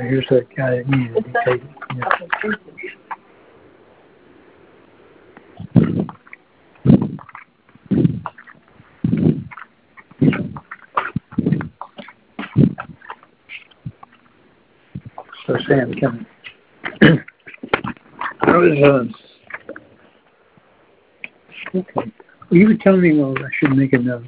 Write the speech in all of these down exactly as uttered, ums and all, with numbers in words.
here's that guy that needed to be taken. Yeah. So Sam, come. I was, uh, okay. Well, you were telling me, well, I should make a note.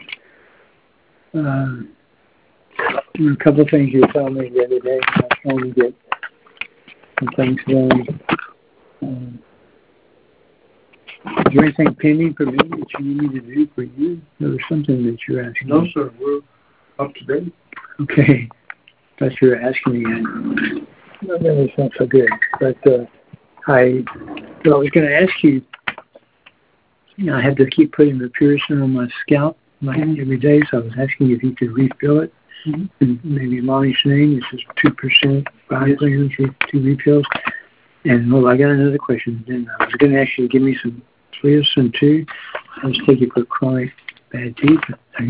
Uh, a couple of things you were telling me the other day. I was trying to get some things done. Um, is there anything pending for me that you need me to do for you? There was something that you're asking No, me. sir. We're up to date. Okay. I thought you were asking me. And no, that was not so good. But uh, I, well, I was going to ask you, you know, I had to keep putting the Pearson on my scalp like, mm-hmm. every day, so I was asking if you could refill it. Mm-hmm. And maybe Mommy's name, it's just two percent, five yes. grams, two refills. And, well, I got another question. Then I was going to ask you to give me some Fleocin too. I was taking for chronic bad teeth.